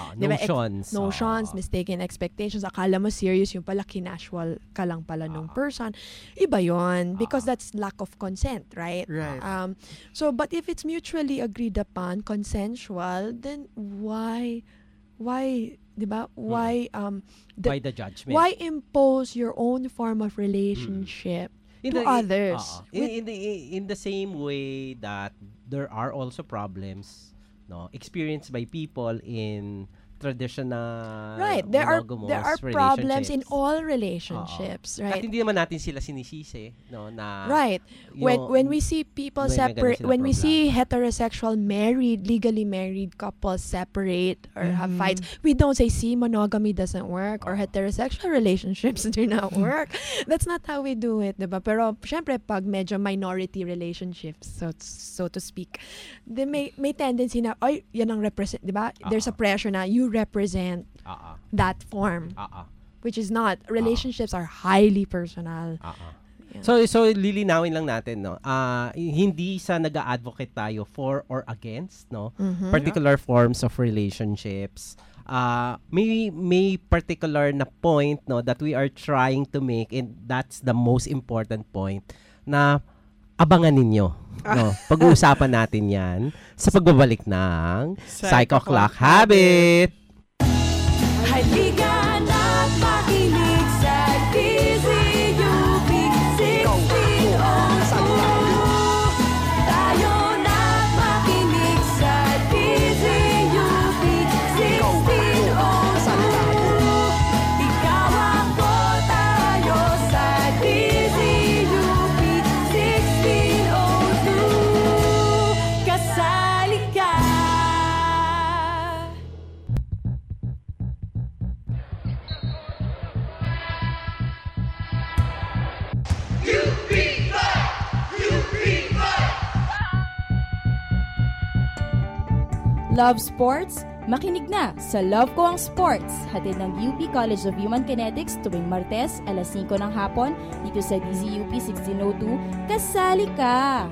notions, mistaken expectations, akala mo serious, yung pala kinasual ka lang pala nung person, iba yon, because that's lack of consent, right? So but if it's mutually agreed upon, consensual, then why diba? Why the judgment? Why impose your own form of relationship to others? In the same way that there are also problems, experienced by people in traditional there are problems in all relationships, right? At hindi naman natin sila sinisisi, na when we see people separate, when we see heterosexual legally married couples separate or have fights, we don't say, see, monogamy doesn't work or heterosexual relationships do not work. That's not how we do it, diba? Pero syempre pag medyo minority relationships, so to speak, may tendency na, yan ang represent, diba? There's a pressure na you represent that form. Which is not. Relationships are highly personal. Yeah. So lilinawin lang natin, no. Hindi sa nag-a-advocate tayo for or against, no. Particular forms of relationships. May particular na point, no, that we are trying to make, and that's the most important point, na abangan ninyo, no. Pag-uusapan natin 'yan sa pagbabalik ng Psycho Clock Habit. Halika na't makinig sa DZUP 1602. Tayo na't makinig sa DZUP 1602. Ikaw ako, tayo sa DZUP 1602. Kasali ka. Love sports? Makinig na sa Love Ko Ang Sports, hatid ng UP College of Human Kinetics tuwing Martes, alas 5 ng hapon, dito sa DZUP 1602. Kasali ka!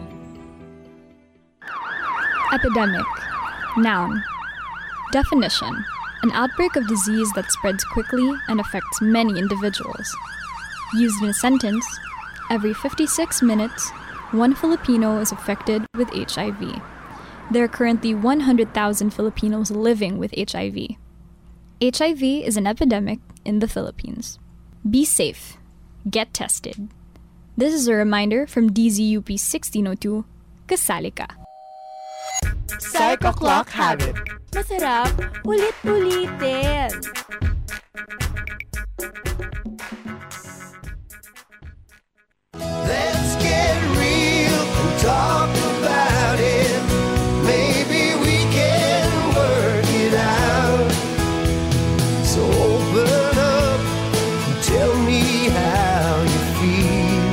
Epidemic. Noun. Definition. An outbreak of disease that spreads quickly and affects many individuals. Used in a sentence, every 56 minutes, one Filipino is affected with HIV. There are currently 100,000 Filipinos living with HIV. HIV is an epidemic in the Philippines. Be safe. Get tested. This is a reminder from DZUP 1602, Kasali Ka. Psycho Clock Habit. Masarap, ulit-ulitin. Let's get real and talk about it. Maybe we can work it out. So open up and tell me how you feel.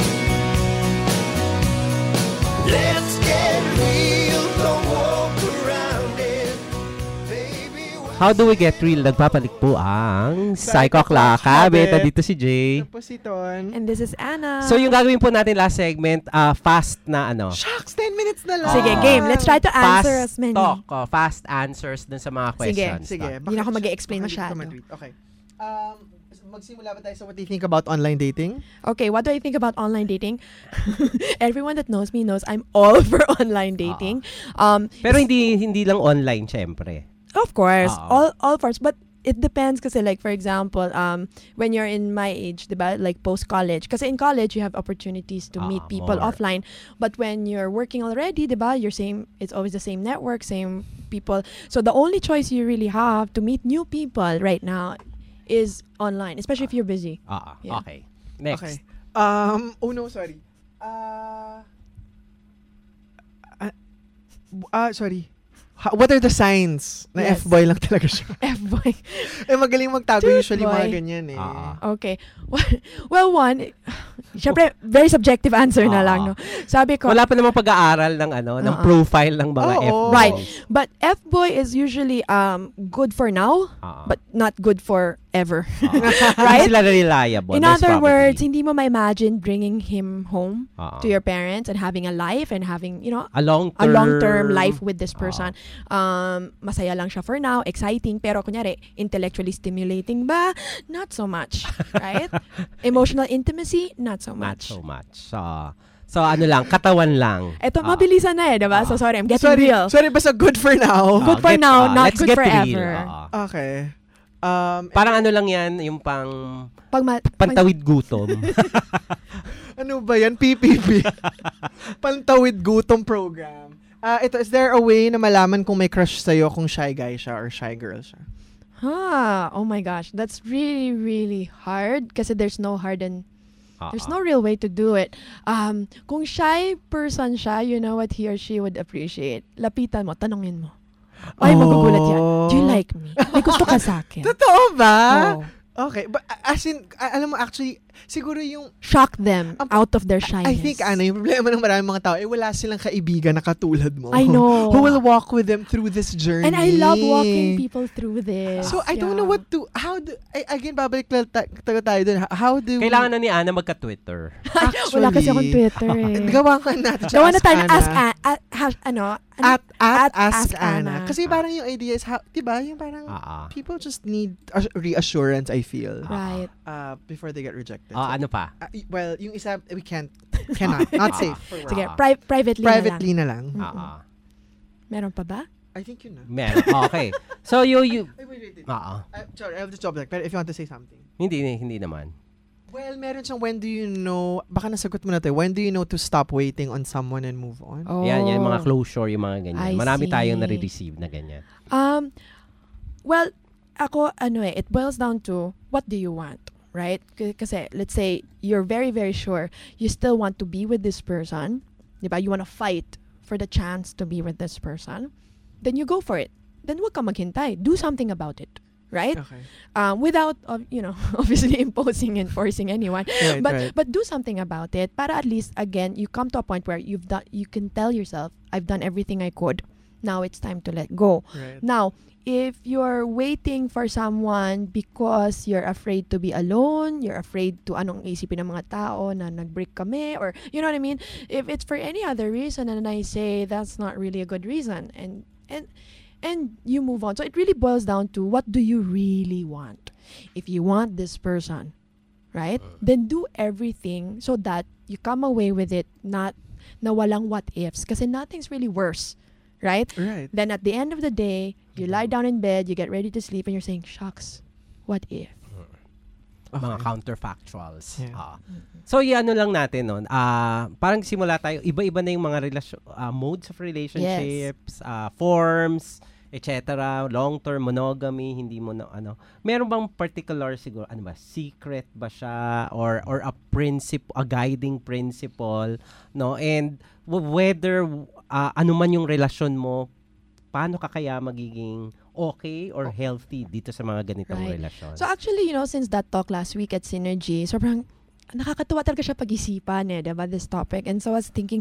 Let's get real, don't walk around it. How do we get real? Nagpapalik po ang Psycho Clock Habit. Dito si Jay. Ito po si Ton. And this is Anna. So yung gagawin po natin last segment, fast na ano. Shucks, 10 minutes na lang. Sige, game. Let's try to answer as many. Fast talk. Fast answers dun sa mga questions. Sige. Hindi na ako mag-i-explain masyado. Okay. Magsimula ba tayo sa what do you think about online dating? Okay, what do I think about online dating? Everyone that knows me knows I'm all for online dating. Pero hindi lang online, syempre. Of course, all parts, but it depends kasi like for example, when you're in my age, diba, like post-college, kasi in college you have opportunities to meet people offline, but when you're working already, diba, it's always the same network, same people. So the only choice you really have to meet new people right now is online, especially if you're busy. Yeah. Okay. Next. Okay. Oh no, sorry. Sorry. What are the signs na Yes. F-boy lang talaga siya? F-boy. Magaling magtago usually F-boy. mga ganyan eh. Okay. Well, one, syempre, very subjective answer na lang, no? Sabi ko, wala pa namang pag-aaral ng ng profile ng mga F-boys. Right. But F-boy is usually good for now, but not good for ever. Right? Hindi sila reliable. In other words, hindi mo ma-imagine bringing him home to your parents and having a life and having, a long-term life with this person. Masaya lang siya for now, exciting, pero kunyari, intellectually stimulating ba? Not so much. Right? Emotional intimacy? Not so much. Not so much. So ano lang, katawan lang. Eto, mabilisan na diba? So sorry, I'm getting real. Sorry, basta good for now. Good for now, not let's good get forever. Real. Okay. Parang ano lang yan, yung pantawid gutom. Ano ba yan? PPP. Pantawid gutom program. Is there a way na malaman kung may crush sa'yo kung shy guy siya or shy girl siya? Oh my gosh. That's really, really hard kasi there's no real way to do it. Kung shy person siya, you know what he or she would appreciate. Lapitan mo, tanungin mo. Ay, magugulat yan. Do you like me? May gusto ka sa akin? Totoo ba? Oh. Okay. But, as in, alam mo, actually, siguro yung shock them out of their shyness. I think yung problema ng maraming mga tao wala silang kaibigan na katulad mo. I know. Who will walk with them through this journey. And I love walking people through this. So I don't know what to, again, babalik tayo dun. How do kailangan na ni Ana magka-Twitter. Actually, wala kasi akong Twitter gawa ka natin. Gawa na tayo Ask Ana. Kasi parang yung idea is, diba, yung parang people just need reassurance, I feel. Right. Before they get rejected. Ano pa? Well, yung isa, we cannot. Not safe. Sige, privately na lang. Meron pa ba? I think yun na. Meron. Okay. So, wait. Sorry, I have to stop there. But if you want to say something. Hindi naman. Well, meron siyang when do you know, baka nasagot mo na tayo, when do you know to stop waiting on someone and move on? Oh. Yan, mga closure, yung mga ganyan. Marami tayong nare-receive na ganyan. Well, ako, it boils down to, what do you want? Right? Kasi, let's say, you're very, very sure you still want to be with this person. Diba? You want to fight for the chance to be with this person. Then you go for it. Then wag ka maghintay. Do something about it. Right? Okay. Without, obviously imposing and forcing anyone. Right, but do something about it. Para at least, again, you come to a point where you can tell yourself, I've done everything I could. Now it's time to let go. Right. Now, if you're waiting for someone because you're afraid to be alone, you're afraid to anong isipin ng mga tao na nag-break kami, or, you know what I mean? If it's for any other reason, and I say that's not really a good reason, and you move on. So it really boils down to, what do you really want? If you want this person, right? Then do everything so that you come away with it, not na walang what ifs. Kasi nothing's really worse, right? Right. Then at the end of the day, you lie down in bed, you get ready to sleep, and you're saying, shucks, what if? Mga counterfactuals. Yeah. So, ano lang natin nun. Parang simula tayo, iba-iba na yung mga modes of relationships, forms, etc. Long-term monogamy, hindi mo na, meron bang particular siguro, secret ba siya, or a principle, a guiding principle, no? And whether, ano man yung relasyon mo, paano ka kaya magiging okay or healthy dito sa mga ganitong relasyon? So actually, since that talk last week at Synergy, sobrang nakakatuwa talaga siya pag-isipan about this topic. And so I was thinking,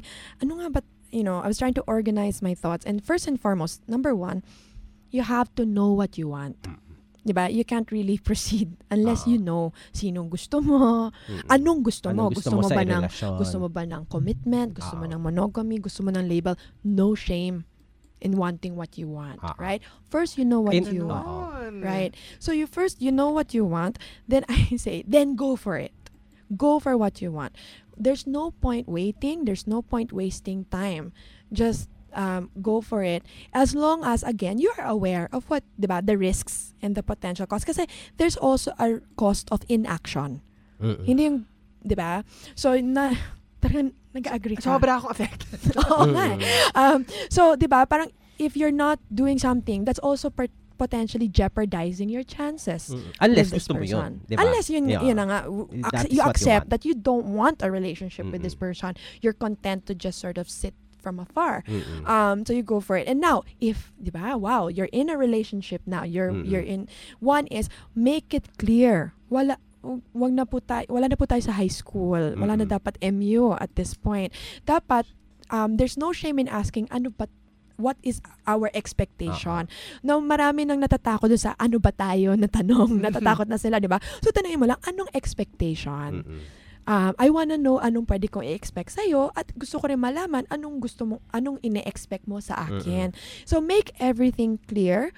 I was trying to organize my thoughts. And first and foremost, number one, you have to know what you want. Diba? You can't really proceed unless you know sinong gusto mo, anong gusto mo. Gusto mo ba ng commitment? Gusto mo ng monogamy? Gusto mo ng label? No shame in wanting what you want, right? First, you know what you want, right? So you know what you want, then I say, then go for it. Go for what you want. There's no point waiting. There's no point wasting time. Just go for it. As long as, again, you are aware of what, diba, the risks and the potential costs. Kasi there's also a cost of inaction. Hindi yung, diba? So, talagang nag-agree ka. Sobra akong affected. Oo nga. So, di ba, parang if you're not doing something, that's also potentially jeopardizing your chances. Unless gusto mo yun. Diba? Unless yun na nga, you accept that you don't want a relationship with this person. You're content to just sort of sit from afar. So you go for it. And now, if, di ba, wow, you're in a relationship now, you're in, one is, make it clear. Wala na po tayo sa high school. Wala na dapat MU at this point. Dapat, there's no shame in asking, what is our expectation? Now, marami nang natatakot sa ano ba tayo na tanong. Natatakot na sila, di ba? So, tanongin mo lang, anong expectation? I wanna know anong pwede kong i-expect sa'yo, at gusto ko rin malaman anong ine-expect mo sa akin. So, make everything clear.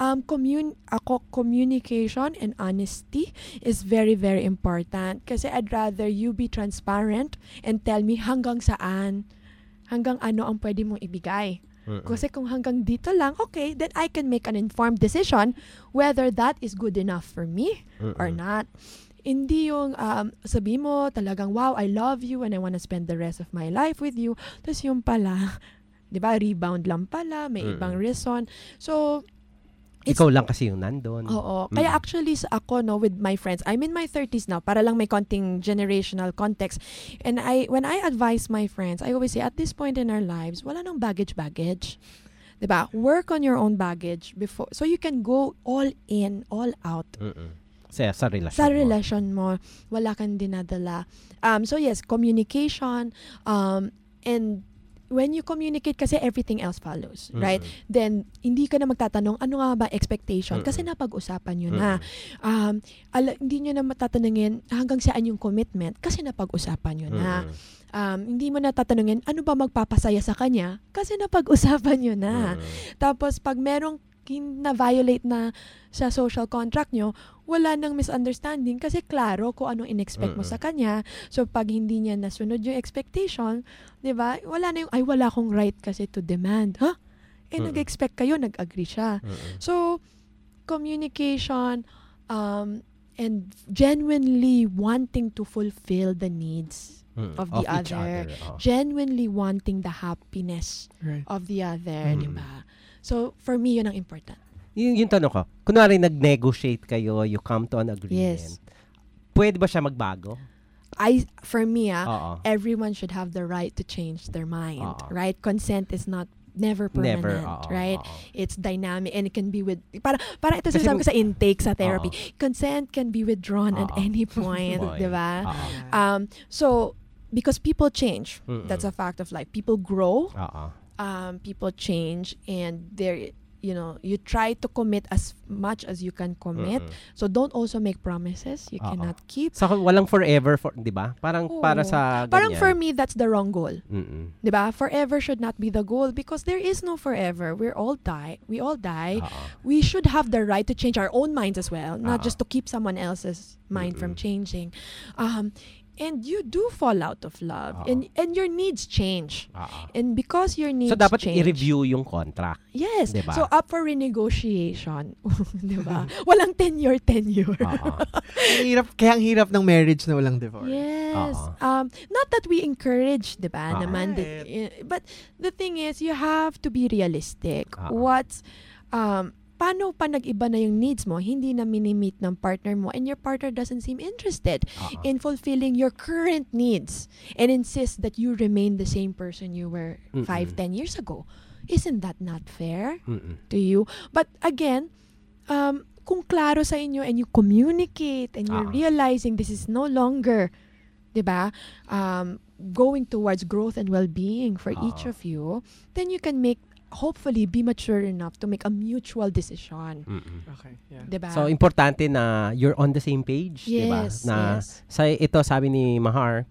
Communication and honesty is very, very important. Kasi I'd rather you be transparent and tell me hanggang saan, hanggang ano ang pwede mong ibigay. Kasi kung hanggang dito lang, okay, then I can make an informed decision whether that is good enough for me or not. Hindi yung sabi mo talagang, wow, I love you and I want to spend the rest of my life with you. Tapos yung pala, di ba, rebound lang pala, may ibang reason. So, ikaw lang kasi yung nandun. Oo. Kaya actually, ako, with my friends, I'm in my 30s now, para lang may konting generational context. And when I advise my friends, I always say, at this point in our lives, wala nang baggage. Diba? Work on your own baggage before, so you can go all in, all out. Sa relasyon Sa relasyon mo, wala kang dinadala. So yes, communication, and when you communicate kasi everything else follows, right? Then hindi ka na magtatanong ano nga ba expectation kasi napag-usapan niyo na. Hindi niyo na matatanungin hanggang saan yung commitment kasi napag-usapan niyo na. Hindi mo na tatanungin ano ba magpapasaya sa kanya kasi napag-usapan niyo na. Tapos pag merong na-violate na sa social contract nyo, wala nang misunderstanding kasi klaro kung anong in-expect mo sa kanya. So, pag hindi niya nasunod yung expectation, di ba, wala na yung, ay, wala akong right kasi to demand. Ha? Nag-expect kayo, nag-agree siya. So, communication, and genuinely wanting to fulfill the needs of the other. Genuinely wanting the happiness of the other, di ba? So, for me, yun ang important. Yung tanong ko, kunwari nag-negotiate kayo, you come to an agreement, pwede ba siya magbago? For me, everyone should have the right to change their mind, right? Consent is never permanent, right? It's dynamic and it can be para ito sinasabi ko sa intake sa therapy. Consent can be withdrawn at any point, di ba? So, because people change. That's a fact of life. People grow. People change and you try to commit as much as you can commit. So don't also make promises you cannot keep. So walang forever, 'di ba? Parang para sa ganyan. Parang for me that's the wrong goal. 'Di ba? Forever should not be the goal because there is no forever. We all die. We should have the right to change our own minds as well, not just to keep someone else's mind from changing. And you do fall out of love. And your needs change. And because your needs change. So, dapat i-review yung contract. Yes. Diba? So, up for renegotiation. Diba? Walang tenure. Kaya ang hirap ng marriage na walang divorce. Yes. Not that we encourage, diba? Naman, but the thing is, you have to be realistic. Paano pa nag-iba na yung needs mo, hindi na mini-meet ng partner mo, and your partner doesn't seem interested in fulfilling your current needs and insists that you remain the same person you were 5-10 years ago. Isn't that not fair to you? But again, kung klaro sa inyo and you communicate and you're realizing this is no longer, diba, going towards growth and well-being for each of you, then you can hopefully be mature enough to make a mutual decision. Okay, yeah. Diba? So importante na you're on the same page, diba? Na sa ito sabi ni Mahar,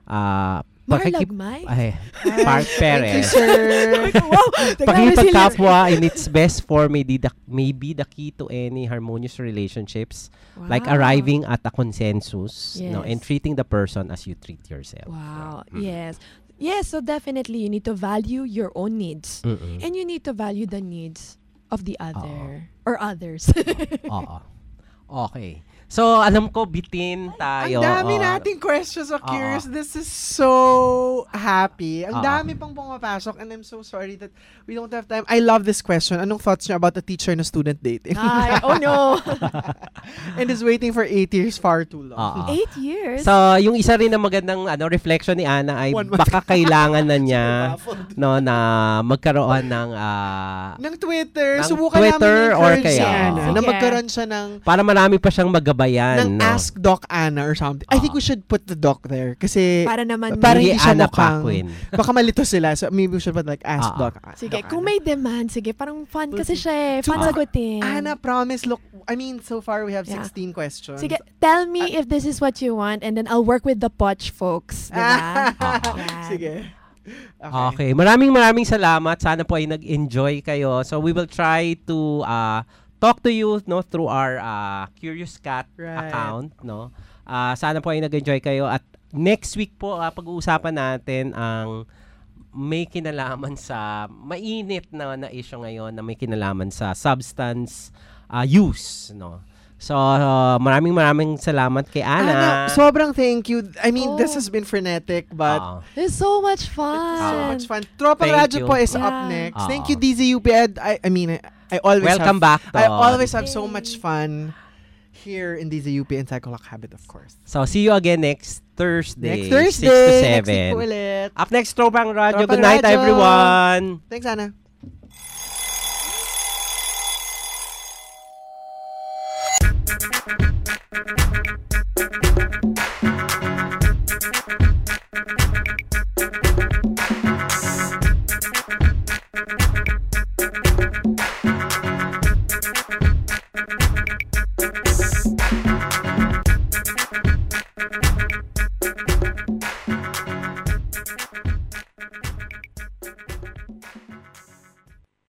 Lagmay? Park Perez. Thank you, sir. Wow, pakikipagkapwa in its best form may be the key to any harmonious relationships, like arriving at a consensus, and treating the person as you treat yourself. Wow, yes. Yes, so definitely you need to value your own needs. And you need to value the needs of the other or others. Okay. So, alam ko, bitin tayo. Ang dami nating questions. So curious. This is so happy. Ang dami pang pumapasok and I'm so sorry that we don't have time. I love this question. Anong thoughts niyo about a teacher and a student dating? Oh no. And is waiting for 8 years far too long. 8 years? So, yung isa rin na magandang reflection ni Ana ay baka kailangan na niya na magkaroon ng Twitter. Ng Subukan Twitter namin or encourage si kaya Ana na magkaroon siya ng para marami pa siyang magabayan. Ng Ask Doc Ana or something. I think we should put the doc there kasi para naman hindi siya Ana mukhang baka malito sila. So maybe we should put like Ask Doc Ana. Sige, kung may demand, sige, parang fun kasi siya fun sagutin. Ana, promise, look, I mean, so far we have 16 questions. Sige, tell me if this is what you want and then I'll work with the Poch folks. Diba? Sige. Okay. Maraming salamat. Sana po ay nag-enjoy kayo. So we will try to talk to you through our Curious Cat account, sana po ay nag-enjoy kayo at next week po pag-uusapan natin ang may kinalaman sa mainit na issue ngayon na may kinalaman sa substance use, So, maraming salamat kay Ana. Sobrang thank you. I mean, this has been frenetic, but it's so much fun. Tropang Radyo po is up next. Thank you, DZUP. I mean, I always welcome back. I always have so much fun here in DZUP and Psycholock Habit, of course. So, see you again next Thursday. 6 to 7. Next week po ulit. Up next, Tropang Radyo. Good night, everyone. Thanks, Ana.